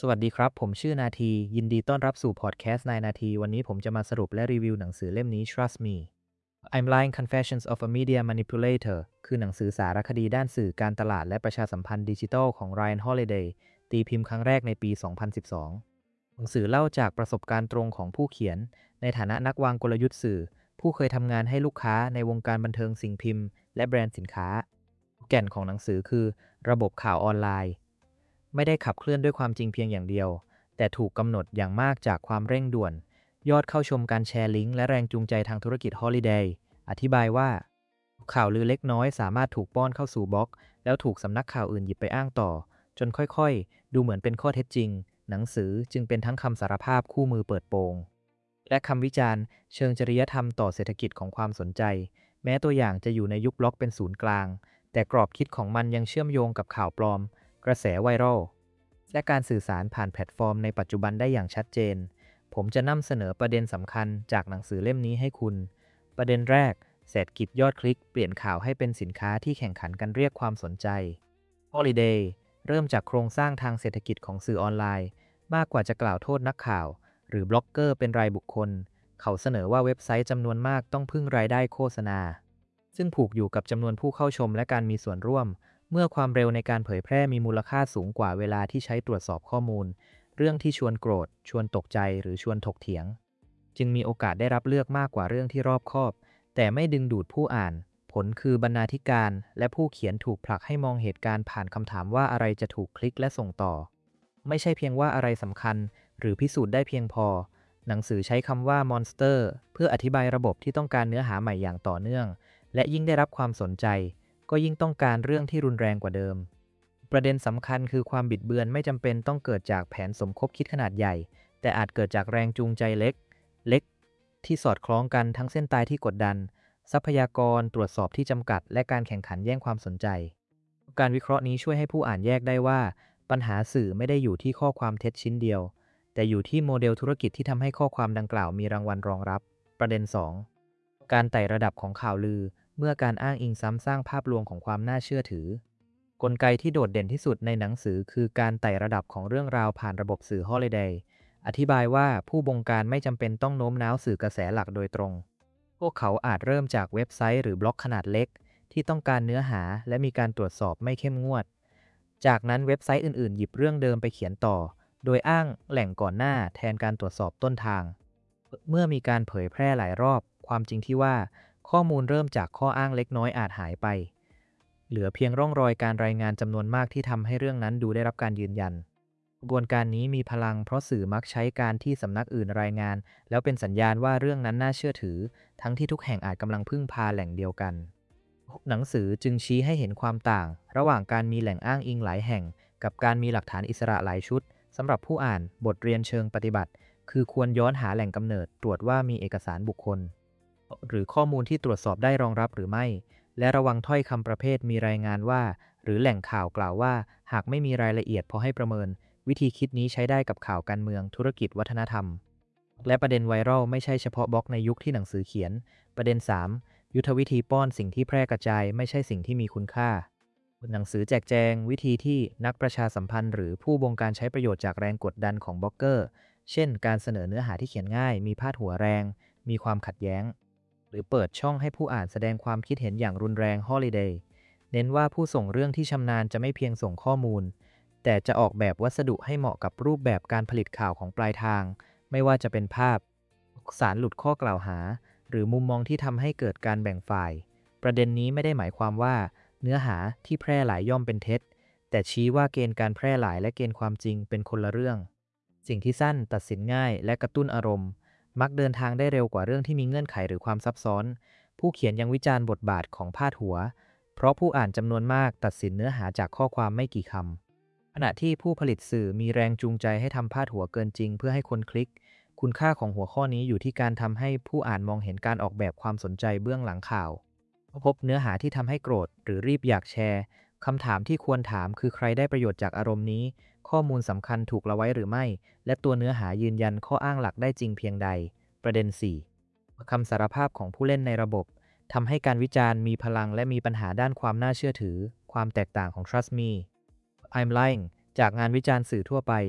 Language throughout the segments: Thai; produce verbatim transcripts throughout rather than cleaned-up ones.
สวัสดีครับผมชื่อนาทียินดีต้อนรับสู่พอดแคสต์นายนาทีวันนี้ผมจะมาสรุปและรีวิวหนังสือเล่มนี้ Trust Me I'm Lying Confessions of a Media Manipulator คือหนังสือสารคดีด้านสื่อการตลาดและประชาสัมพันธ์ดิจิทัลของ Ryan Holiday ตีพิมพ์ครั้งแรกในปี สองพันสิบสอง หนังสือเล่าจากประสบการณ์ตรงของผู้เขียนในฐานะนักวางกลยุทธ์สื่อผู้เคยทำงานให้ลูกค้าในวงการบันเทิงสิ่งพิมพ์และแบรนด์สินค้าแก่นของหนังสือคือระบบข่าวออนไลน์ไม่ได้ขับเคลื่อนด้วยความจริงเพียงอย่างเดียวแต่ถูกกำหนดอย่างมากจากความเร่งด่วนยอดเข้าชมการแชร์ลิงก์และแรงจูงใจทางธุรกิจ Holiday อธิบายว่าข่าวลือเล็กน้อยสามารถถูกป้อนเข้าสู่บล็อกแล้วถูกสำนักข่าวอื่นหยิบไปอ้างต่อจนค่อยๆดูเหมือนเป็นข้อเท็จจริงหนังสือจึงเป็นทั้งคำสารภาพคู่มือเปิดโปงและคำวิจารณ์เชิงจริยธรรมต่อเศรษฐกิจของความสนใจแม้ตัวอย่างจะอยู่ในยุคบล็อกเป็นศูนย์กลางแต่กรอบคิดของมันยังเชื่อมโยงกับข่าวปลอมกระแสไวรัลและการสื่อสารผ่านแพลตฟอร์มในปัจจุบันได้อย่างชัดเจนผมจะนำเสนอประเด็นสำคัญจากหนังสือเล่มนี้ให้คุณประเด็นแรกเศรษฐกิจยอดคลิกเปลี่ยนข่าวให้เป็นสินค้าที่แข่งขันกันเรียกความสนใจ Holiday เริ่มจากโครงสร้างทางเศรษฐกิจของสื่อออนไลน์มากกว่าจะกล่าวโทษนักข่าวหรือบล็อกเกอร์เป็นรายบุคคลเขาเสนอว่าเว็บไซต์จำนวนมากต้องพึ่งรายได้โฆษณาซึ่งผูกอยู่กับจำนวนผู้เข้าชมและการมีส่วนร่วมเมื่อความเร็วในการเผยแพร่มีมูลค่าสูงกว่าเวลาที่ใช้ตรวจสอบข้อมูลเรื่องที่ชวนโกรธชวนตกใจหรือชวนถกเถียงจึงมีโอกาสได้รับเลือกมากกว่าเรื่องที่รอบคอบแต่ไม่ดึงดูดผู้อ่านผลคือบรรณาธิการและผู้เขียนถูกผลักให้มองเหตุการณ์ผ่านคำถามว่าอะไรจะถูกคลิกและส่งต่อไม่ใช่เพียงว่าอะไรสำคัญหรือพิสูจน์ได้เพียงพอหนังสือใช้คำว่า Monster เพื่ออธิบายระบบที่ต้องการเนื้อหาใหม่อย่างต่อเนื่องและยิ่งได้รับความสนใจก็ยิ่งต้องการเรื่องที่รุนแรงกว่าเดิมประเด็นสำคัญคือความบิดเบือนไม่จำเป็นต้องเกิดจากแผนสมคบคิดขนาดใหญ่แต่อาจเกิดจากแรงจูงใจเล็กเล็กที่สอดคล้องกันทั้งเส้นตายที่กดดันทรัพยากรตรวจสอบที่จำกัดและการแข่งขันแย่งความสนใจการวิเคราะห์นี้ช่วยให้ผู้อ่านแยกได้ว่าปัญหาสื่อไม่ได้อยู่ที่ข้อความเท็จชิ้นเดียวแต่อยู่ที่โมเดลธุรกิจที่ทำให้ข้อความดังกล่าวมีรางวัลรองรับประเด็นสองการไต่ระดับของข่าวลือเมื่อการอ้างอิงซ้ำสร้างภาพลวงของความน่าเชื่อถือกลไกที่โดดเด่นที่สุดในหนังสือคือการไต่ระดับของเรื่องราวผ่านระบบสื่อ Holiday อธิบายว่าผู้บงการไม่จำเป็นต้องโน้มน้าวสื่อกระแสหลักโดยตรงพวกเขาอาจเริ่มจากเว็บไซต์หรือบล็อกขนาดเล็กที่ต้องการเนื้อหาและมีการตรวจสอบไม่เข้มงวดจากนั้นเว็บไซต์อื่นๆหยิบเรื่องเดิมไปเขียนต่อโดยอ้างแหล่งก่อนหน้าแทนการตรวจสอบต้นทางเมื่อมีการเผยแพร่หลายรอบความจริงที่ว่าข้อมูลเริ่มจากข้ออ้างเล็กน้อยอาจหายไปเหลือเพียงร่องรอยการรายงานจำนวนมากที่ทำให้เรื่องนั้นดูได้รับการยืนยันกระบวนการนี้มีพลังเพราะสื่อมักใช้การที่สำนักอื่นรายงานแล้วเป็นสัญญาณว่าเรื่องนั้นน่าเชื่อถือทั้งที่ทุกแห่งอาจกำลังพึ่งพาแหล่งเดียวกันหนังสือจึงชี้ให้เห็นความต่างระหว่างการมีแหล่งอ้างอิงหลายแห่งกับการมีหลักฐานอิสระหลายชุดสำหรับผู้อ่านบทเรียนเชิงปฏิบัติคือควรย้อนหาแหล่งกำเนิดตรวจว่ามีเอกสารบุคคลหรือข้อมูลที่ตรวจสอบได้รองรับหรือไม่และระวังถ้อยคำประเภทมีรายงานว่าหรือแหล่งข่าวกล่าวว่าหากไม่มีรายละเอียดพอให้ประเมินวิธีคิดนี้ใช้ได้กับข่าวการเมืองธุรกิจวัฒนธรรมและประเด็นไวรัลไม่ใช่เฉพาะบล็อกในยุคที่หนังสือเขียนประเด็นสามยุทธวิธีป้อนสิ่งที่แพร่กระจายไม่ใช่สิ่งที่มีคุณค่าหนังสือแจกแจงวิธีที่นักประชาสัมพันธ์หรือผู้บงการใช้ประโยชน์จากแรงกดดันของบล็อกเกอร์เช่นการเสนอเนื้อหาที่เขียนง่ายมีพาดหัวแรงมีความขัดแย้งหรือเปิดช่องให้ผู้อ่านแสดงความคิดเห็นอย่างรุนแรง Holiday เน้นว่าผู้ส่งเรื่องที่ชำนาญจะไม่เพียงส่งข้อมูลแต่จะออกแบบวัสดุให้เหมาะกับรูปแบบการผลิตข่าวของปลายทางไม่ว่าจะเป็นภาพสารหลุดข้อกล่าวหาหรือมุมมองที่ทำให้เกิดการแบ่งฝ่ายประเด็นนี้ไม่ได้หมายความว่าเนื้อหาที่แพร่หลายย่อมเป็นเท็จแต่ชี้ว่าเกณฑ์การแพร่หลายและเกณฑ์ความจริงเป็นคนละเรื่องสิ่งที่สั้นตัดสินง่ายและกระตุ้นอารมณ์มักเดินทางได้เร็วกว่าเรื่องที่มีเงื่อนไขหรือความซับซ้อนผู้เขียนยังวิจารณ์บทบาทของพาดหัวเพราะผู้อ่านจำนวนมากตัดสินเนื้อหาจากข้อความไม่กี่คำขณะที่ผู้ผลิตสื่อมีแรงจูงใจให้ทำพาดหัวเกินจริงเพื่อให้คนคลิกคุณค่าของหัวข้อนี้อยู่ที่การทำให้ผู้อ่านมองเห็นการออกแบบความสนใจเบื้องหลังข่าวพบเนื้อหาที่ทำให้โกรธหรือรีบอยากแชร์คำถามที่ควรถามคือใครได้ประโยชน์จากอารมณ์นี้ข้อมูลสำคัญถูกละไว้หรือไม่และตัวเนื้อหายืนยันข้ออ้างหลักได้จริงเพียงใดประเด็นสี่คำสารภาพของผู้เล่นในระบบทำให้การวิจารณ์มีพลังและมีปัญหาด้านความน่าเชื่อถือความแตกต่างของ Trust Me I'm Lying จากงานวิจารณ์สื่อทั่วไป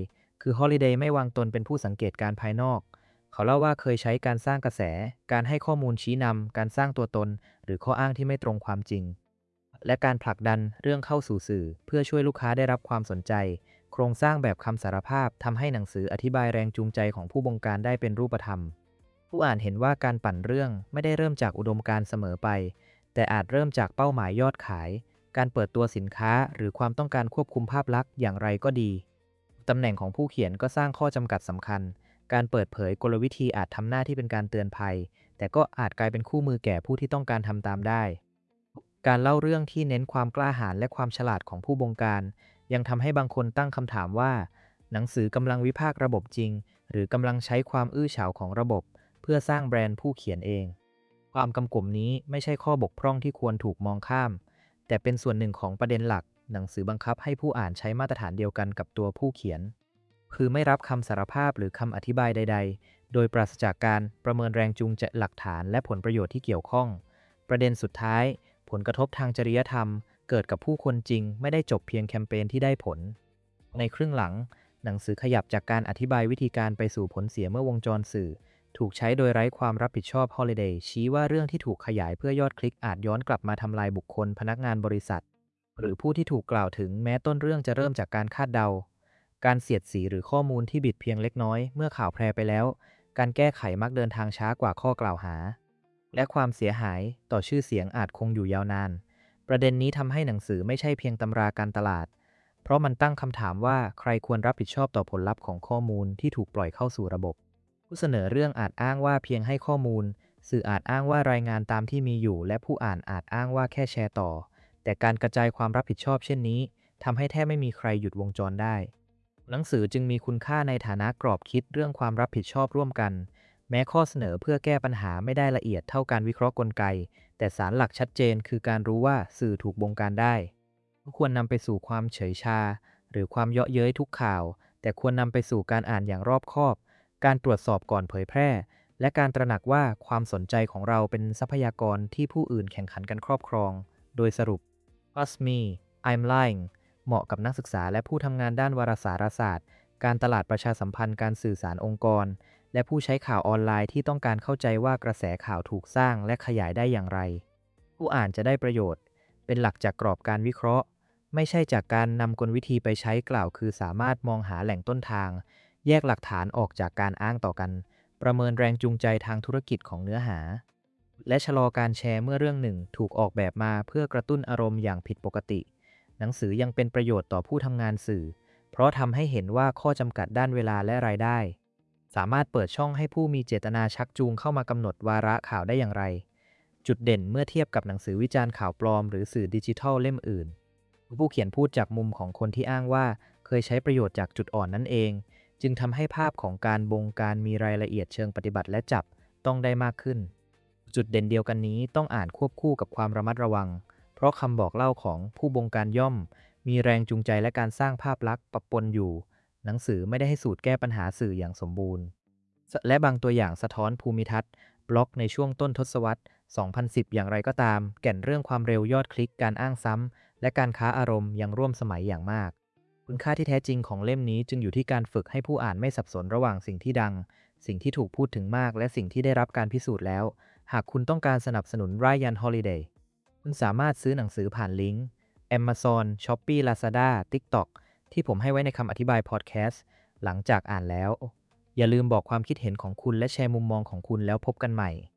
คือ Holiday ไม่วางตนเป็นผู้สังเกตการณ์ภายนอกเขาเล่าว่าเคยใช้การสร้างกระแสการให้ข้อมูลชี้นำการสร้างตัวตนหรือข้ออ้างที่ไม่ตรงความจริงและการผลักดันเรื่องเข้าสู่สื่อเพื่อช่วยลูกค้าได้รับความสนใจโครงสร้างแบบคำสารภาพทำให้หนังสืออธิบายแรงจูงใจของผู้บงการได้เป็นรูปธรรมผู้อ่านเห็นว่าการปั่นเรื่องไม่ได้เริ่มจากอุดมการณ์เสมอไปแต่อาจเริ่มจากเป้าหมายยอดขายการเปิดตัวสินค้าหรือความต้องการควบคุมภาพลักษณ์อย่างไรก็ดีตำแหน่งของผู้เขียนก็สร้างข้อจำกัดสำคัญการเปิดเผยกลวิธีอาจทำหน้าที่เป็นการเตือนภัยแต่ก็อาจกลายเป็นคู่มือแก่ผู้ที่ต้องการทำตามได้การเล่าเรื่องที่เน้นความกล้าหาญและความฉลาดของผู้บงการยังทำให้บางคนตั้งคำถามว่าหนังสือกำลังวิพากษ์ระบบจริงหรือกำลังใช้ความอื้อฉาวของระบบเพื่อสร้างแบรนด์ผู้เขียนเองความกำกวมนี้ไม่ใช่ข้อบกพร่องที่ควรถูกมองข้ามแต่เป็นส่วนหนึ่งของประเด็นหลักหนังสือบังคับให้ผู้อ่านใช้มาตรฐานเดียวกันกับตัวผู้เขียนคือไม่รับคำสารภาพหรือคำอธิบายใดๆโดยปราศจากการประเมินแรงจูงใจหลักฐานและผลประโยชน์ที่เกี่ยวข้องประเด็นสุดท้ายผลกระทบทางจริยธรรมเกิดกับผู้คนจริงไม่ได้จบเพียงแคมเปญที่ได้ผลในครึ่งหลังหนังสือขยับจากการอธิบายวิธีการไปสู่ผลเสียเมื่อวงจรสื่อถูกใช้โดยไร้ความรับผิดชอบ Holiday ชี้ว่าเรื่องที่ถูกขยายเพื่อยอดคลิกอาจย้อนกลับมาทำลายบุคคลพนักงานบริษัทหรือผู้ที่ถูกกล่าวถึงแม้ต้นเรื่องจะเริ่มจากการคาดเดาการเสียดสีหรือข้อมูลที่บิดเพียงเล็กน้อยเมื่อข่าวแพร่ไปแล้วการแก้ไขมักเดินทางช้ากว่าข้อกล่าวหาและความเสียหายต่อชื่อเสียงอาจคงอยู่ยาวนานประเด็นนี้ทำให้หนังสือไม่ใช่เพียงตำราการตลาดเพราะมันตั้งคำถามว่าใครควรรับผิดชอบต่อผลลัพธ์ของข้อมูลที่ถูกปล่อยเข้าสู่ระบบผู้เสนอเรื่องอาจอ้างว่าเพียงให้ข้อมูลสื่ออาจอ้างว่ารายงานตามที่มีอยู่และผู้อ่านอาจอ้างว่าแค่แชร์ต่อแต่การกระจายความรับผิดชอบเช่นนี้ทำให้แทบไม่มีใครหยุดวงจรได้หนังสือจึงมีคุณค่าในฐานะกรอบคิดเรื่องความรับผิดชอบร่วมกันแม้ข้อเสนอเพื่อแก้ปัญหาไม่ได้ละเอียดเท่าการวิเคราะห์กลไกแต่สารหลักชัดเจนคือการรู้ว่าสื่อถูกบงการได้ควรนำไปสู่ความเฉยชาหรือความเยาะเย้ยทุกข่าวแต่ควรนำไปสู่การอ่านอย่างรอบคอบการตรวจสอบก่อนเผยแพร่และการตระหนักว่าความสนใจของเราเป็นทรัพยากรที่ผู้อื่นแข่งขันกันครอบครองโดยสรุป Trust me I'm lying เหมาะกับนักศึกษาและผู้ทำงานด้านวารสารศาสตร์การตลาดประชาสัมพันธ์การสื่อสารองค์กรและผู้ใช้ข่าวออนไลน์ที่ต้องการเข้าใจว่ากระแสข่าวถูกสร้างและขยายได้อย่างไรผู้อ่านจะได้ประโยชน์เป็นหลักจากกรอบการวิเคราะห์ไม่ใช่จากการนำกลวิธีไปใช้กล่าวคือสามารถมองหาแหล่งต้นทางแยกหลักฐานออกจากการอ้างต่อกันประเมินแรงจูงใจทางธุรกิจของเนื้อหาและชะลอการแชร์เมื่อเรื่องหนึ่งถูกออกแบบมาเพื่อกระตุ้นอารมณ์อย่างผิดปกติหนังสือยังเป็นประโยชน์ต่อผู้ทำงานสื่อเพราะทำให้เห็นว่าข้อจำกัดด้านเวลาและรายได้สามารถเปิดช่องให้ผู้มีเจตนาชักจูงเข้ามากำหนดวาระข่าวได้อย่างไรจุดเด่นเมื่อเทียบกับหนังสือวิจารณ์ข่าวปลอมหรือสื่อดิจิทัลเล่มอื่นผู้เขียนพูดจากมุมของคนที่อ้างว่าเคยใช้ประโยชน์จากจุดอ่อนนั่นเองจึงทำให้ภาพของการบงการมีรายละเอียดเชิงปฏิบัติและจับต้องได้มากขึ้นจุดเด่นเดียวกันนี้ต้องอ่านควบคู่กับความระมัดระวังเพราะคำบอกเล่าของผู้บงการย่อมมีแรงจูงใจและการสร้างภาพลักษณ์ปะปนอยู่หนังสือไม่ได้ให้สูตรแก้ปัญหาสื่ออย่างสมบูรณ์และบางตัวอย่างสะท้อนภูมิทัศน์บล็อกในช่วงต้นทศวรรษสองพันสิบอย่างไรก็ตามแก่นเรื่องความเร็วยอดคลิกการอ้างซ้ำและการค้าอารมณ์ยังร่วมสมัยอย่างมากคุณค่าที่แท้จริงของเล่มนี้จึงอยู่ที่การฝึกให้ผู้อ่านไม่สับสนระหว่างสิ่งที่ดังสิ่งที่ถูกพูดถึงมากและสิ่งที่ได้รับการพิสูจน์แล้วหากคุณต้องการสนับสนุน Ryan Holiday คุณสามารถซื้อหนังสือผ่านลิงก์ Amazon, Shopee, Lazada, TikTok ที่ผมให้ไว้ในคำอธิบายพอดแคสต์หลังจากอ่านแล้วอย่าลืมบอกความคิดเห็นของคุณและแชร์มุมมองของคุณแล้วพบกันใหม่